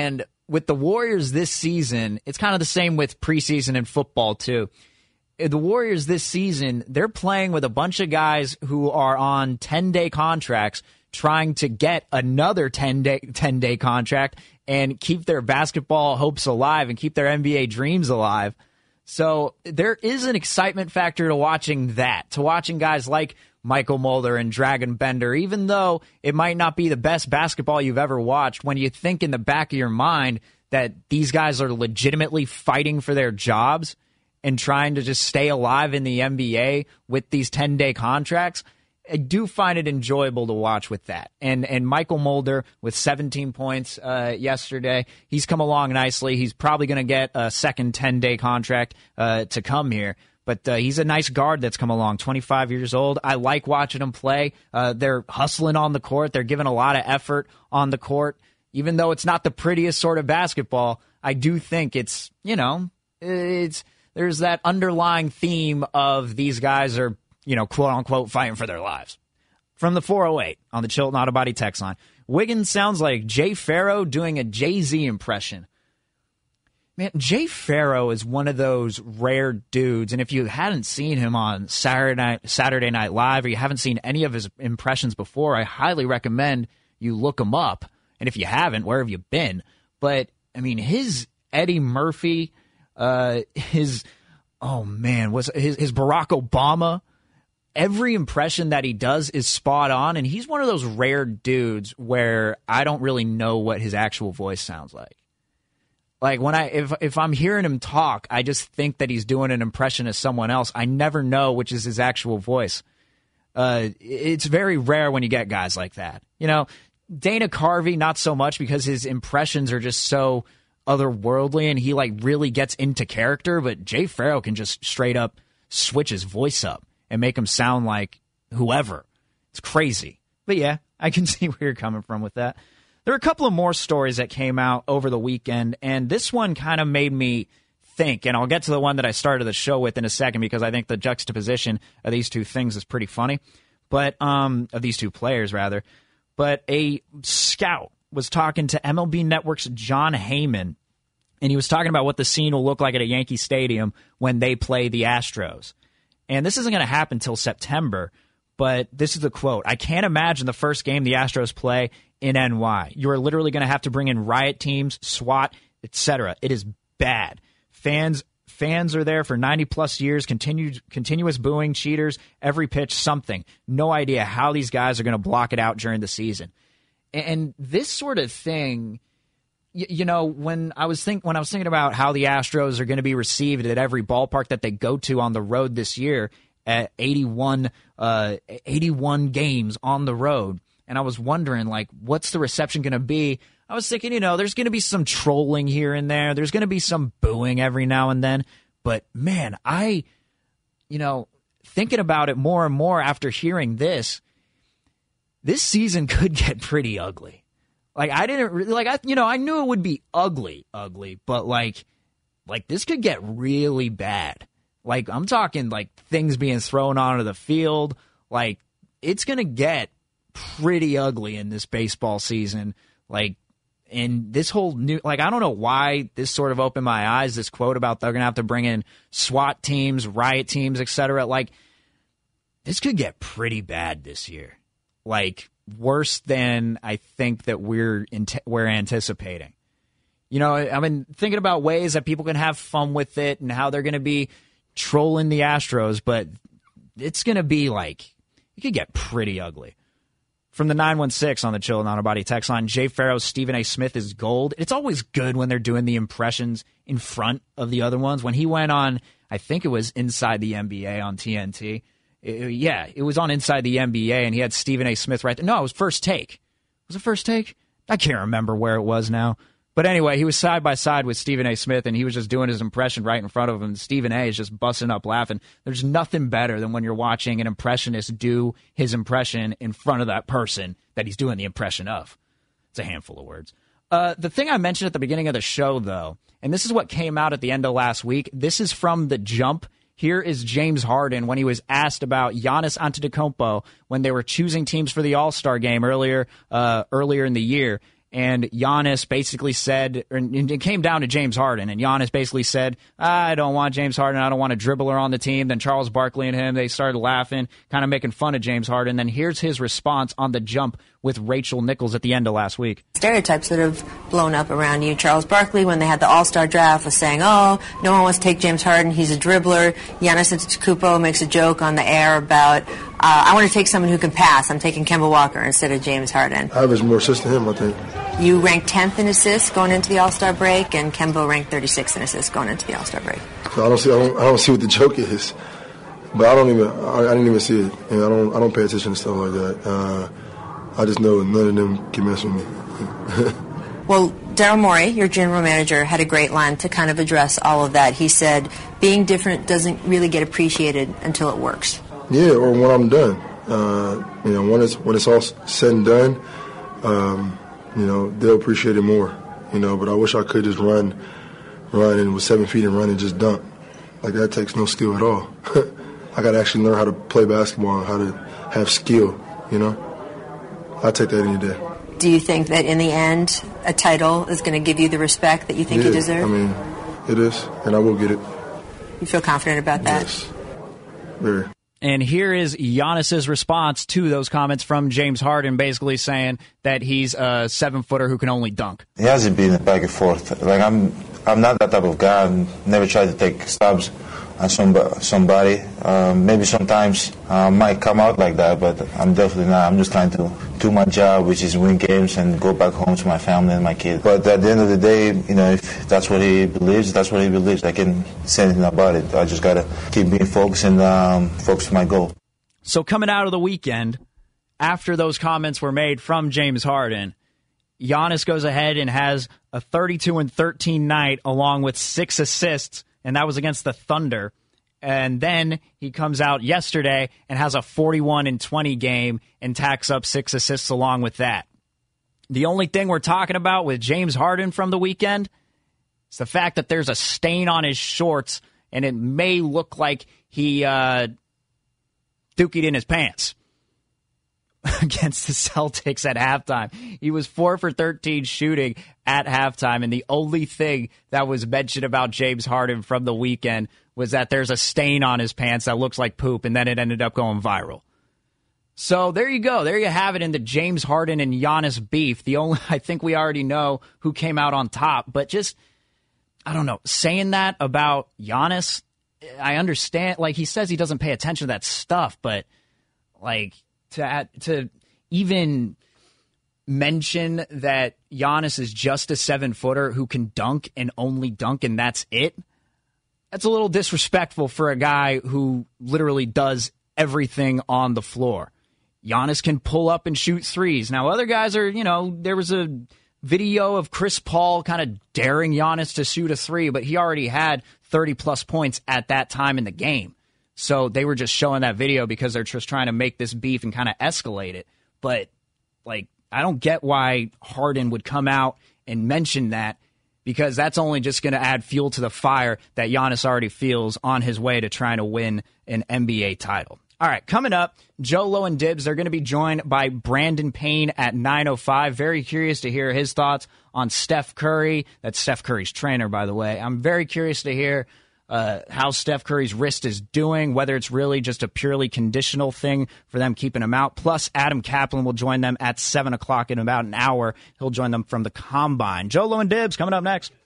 with the Warriors this season, it's kind of the same with preseason in football, too. The Warriors this season, they're playing with a bunch of guys who are on 10-day contracts trying to get another 10-day contract and keep their basketball hopes alive and keep their NBA dreams alive. So there is an excitement factor to watching that, to watching guys like Michael Mulder and Dragon Bender, even though it might not be the best basketball you've ever watched, when you think in the back of your mind that these guys are legitimately fighting for their jobs and trying to just stay alive in the NBA with these 10-day contracts, I do find it enjoyable to watch with that. And Michael Mulder with 17 points yesterday, he's come along nicely. He's probably going to get a second 10-day contract to come here. But he's a nice guard that's come along, 25 years old. I like watching him play. They're hustling on the court. They're giving a lot of effort on the court. Even though it's not the prettiest sort of basketball, I do think it's, there's that underlying theme of these guys are, quote-unquote, fighting for their lives. From the 408 on the Chilton Auto Body text line, Wiggins sounds like Jay Farrow doing a Jay-Z impression. Man, Jay Farrow is one of those rare dudes, and if you hadn't seen him on Saturday Night Live, or you haven't seen any of his impressions before, I highly recommend you look him up. And if you haven't, where have you been? But, his Eddie Murphy, his Barack Obama, every impression that he does is spot on, and he's one of those rare dudes where I don't really know what his actual voice sounds like. Like if I'm hearing him talk, I just think that he's doing an impression of someone else. I never know which is his actual voice. It's very rare when you get guys like that. Dana Carvey, not so much, because his impressions are just so otherworldly and he really gets into character. But Jay Farrow can just straight up switch his voice up and make him sound like whoever. It's crazy. But yeah, I can see where you're coming from with that. There are a couple of more stories that came out over the weekend, and this one kind of made me think, and I'll get to the one that I started the show with in a second because I think the juxtaposition of these two things is pretty funny, but of these two players, rather. But a scout was talking to MLB Network's John Heyman, and he was talking about what the scene will look like at a Yankee Stadium when they play the Astros. And this isn't going to happen until September, but this is the quote. "I can't imagine the first game the Astros play in NY. You are literally going to have to bring in riot teams, SWAT, etc. It is bad. Fans are there for 90-plus years, continuous booing, cheaters, every pitch, something. No idea how these guys are going to block it out during the season." And this sort of thing, when I was thinking about how the Astros are going to be received at every ballpark that they go to on the road this year, at 81 games on the road, and I was wondering, what's the reception going to be? I was thinking, there's going to be some trolling here and there. There's going to be some booing every now and then. But, man, thinking about it more and more after hearing this season could get pretty ugly. I didn't really, I knew it would be ugly, but, this could get really bad. I'm talking, things being thrown onto the field. It's going to get pretty ugly in this baseball season. And this whole new, I don't know why this sort of opened my eyes, this quote about they're going to have to bring in SWAT teams, riot teams, etc. This could get pretty bad this year. Worse than I think that we're anticipating. I've been thinking about ways that people can have fun with it and how they're going to be trolling the Astros, but it's going to be it could get pretty ugly. From the 916 on the Chilton Auto Body text line, Jay Farrow's Stephen A. Smith is gold. It's always good when they're doing the impressions in front of the other ones. When he went on, I think it was Inside the NBA on TNT. It was on Inside the NBA, and he had Stephen A. Smith right there. No, it was First Take. Was it First Take? I can't remember where it was now. But anyway, he was side by side with Stephen A. Smith, and he was just doing his impression right in front of him. Stephen A. is just busting up laughing. There's nothing better than when you're watching an impressionist do his impression in front of that person that he's doing the impression of. It's a handful of words. The thing I mentioned at the beginning of the show, though, and this is what came out at the end of last week, this is from The Jump. Here is James Harden when he was asked about Giannis Antetokounmpo when they were choosing teams for the All-Star game earlier in the year. and Giannis basically said, and it came down to James Harden, and Giannis basically said, I don't want James Harden, I don't want a dribbler on the team. Then Charles Barkley and him, they started laughing, kind of making fun of James Harden. Then here's his response on the jump with Rachel Nichols at the end of last week. Stereotypes that have blown up around you. Charles Barkley, when they had the All-Star draft, was saying, oh, no one wants to take James Harden, he's a dribbler. Giannis Antetokounmpo makes a joke on the air about, I want to take someone who can pass. I'm taking Kemba Walker instead of James Harden. I average more assists than him, I think. You ranked 10th in assists going into the All-Star break, and Kemba ranked 36th in assists going into the All-Star break. So I don't see what the joke is, but I didn't even see it, and I don't pay attention to stuff like that. I just know none of them can mess with me. Well, Daryl Morey, your general manager, had a great line to kind of address all of that. He said, being different doesn't really get appreciated until it works. Yeah, or when I'm done. When it's all said and done, they'll appreciate it more. But I wish I could just run and with 7 feet and run and just dunk. Like, that takes no skill at all. I got to actually learn how to play basketball and how to have skill, I take that any day. Do you think that in the end, a title is going to give you the respect that you think you deserve? I mean, it is, and I will get it. You feel confident about that? Yes, very. And here is Giannis's response to those comments from James Harden, basically saying that he's a 7-footer who can only dunk. He hasn't been back and forth. Like, I'm not that type of guy. I've never tried to take stabs on somebody. Maybe sometimes might come out like that, but I'm definitely not. I'm just trying to do my job, which is win games and go back home to my family and my kids. But at the end of the day, if that's what he believes, that's what he believes. I can't say anything about it. I just got to keep being focused and focus on my goal. So coming out of the weekend, after those comments were made from James Harden, Giannis goes ahead and has a 32-13 night along with 6 assists, and that was against the Thunder. And then he comes out yesterday and has a 41-20 game and tacks up 6 assists along with that. The only thing we're talking about with James Harden from the weekend is the fact that there's a stain on his shorts, and it may look like he dookied in his pants against the Celtics at halftime. He was 4 for 13 shooting at halftime, and the only thing that was mentioned about James Harden from the weekend was that there's a stain on his pants that looks like poop, and then it ended up going viral. So there you go. There you have it in the James Harden and Giannis beef. I think we already know who came out on top, but just, I don't know, saying that about Giannis, I understand. Like, he says he doesn't pay attention to that stuff, but like, to even mention that Giannis is just a 7-footer who can dunk and only dunk and that's it, that's a little disrespectful for a guy who literally does everything on the floor. Giannis can pull up and shoot threes. Now, other guys are, there was a video of Chris Paul kind of daring Giannis to shoot a three, but he already had 30-plus points at that time in the game. So they were just showing that video because they're just trying to make this beef and kind of escalate it. But, I don't get why Harden would come out and mention that, because that's only just going to add fuel to the fire that Giannis already feels on his way to trying to win an NBA title. All right, coming up, Joe Low and Dibs, they're going to be joined by Brandon Payne at 9:05. Very curious to hear his thoughts on Steph Curry. That's Steph Curry's trainer, by the way. I'm very curious to hear how Steph Curry's wrist is doing, whether it's really just a purely conditional thing for them keeping him out. Plus, Adam Kaplan will join them at 7 o'clock in about an hour. He'll join them from the Combine. Joe Low and Dibs coming up next.